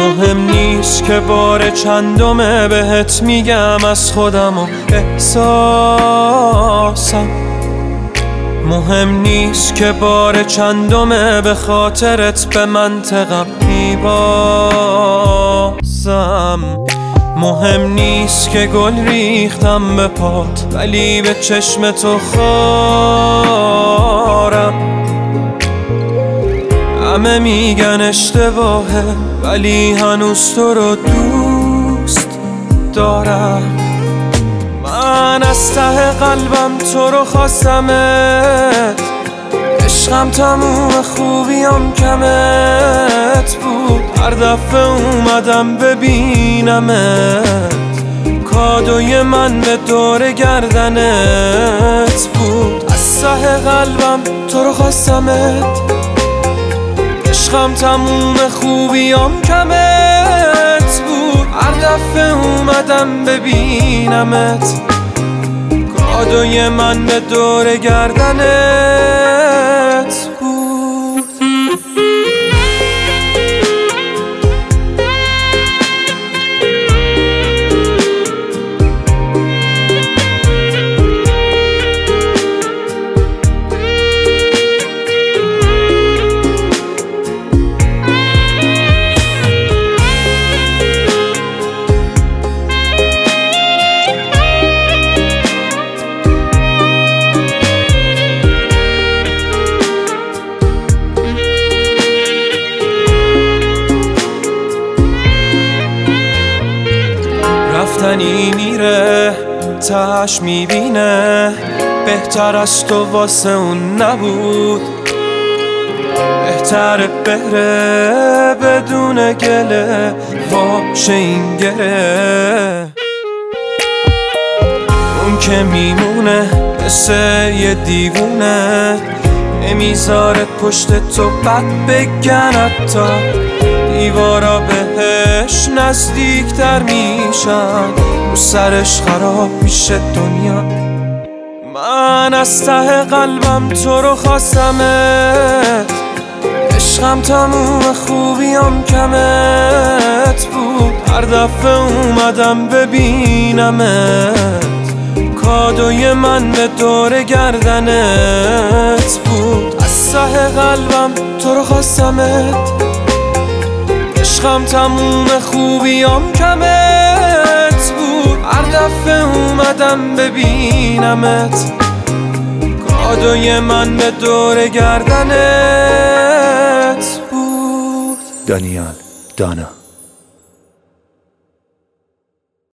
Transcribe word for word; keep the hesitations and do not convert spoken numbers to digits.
مهم نیست که بار چندمه بهت میگم از خودم و احساسم. مهم نیست که بار چندمه به خاطرت به منطقم میبازم. مهم نیست که گل ریختم به پات ولی به چشم تو خارم. همه میگن اشتباهه ولی هنوز تو رو دوست دارم. من از ته قلبم تو رو خواستمت، عشقم تموم خوبیام کمت بود. هر دفعه اومدم ببینمت، کادوی من به دور گردنت بود. از ته قلبم تو رو خواستمت، عشقم تموم خوبیام کمت بود. هر دفعه اومدم ببینمت، کادوی من به دور گردنت بود. رفتنی میره تهش میبینه، بهتر از تو واسه اون نبود. بهتره بره بدون گله واشه این گره. اون که میمونه مثل یه دیوونه، نمیذاره پشت تو بد بگن حتی. دیوارا بهش نزدیکتر میشن، رو سرش خراب میشه دنیا. من از ته قلبم تو رو خواستمت، عشقم تموم خوبیام کمت بود. هر دفعه اومدم ببینمت، کادوی من به دور گردنت بود. از ته قلبم تو رو خواستمت، عشقم تموم خوبیام کمت بود. هر دفعه اومدم ببینمت، کادوی من به دور گردنت بود. دانیال دانا.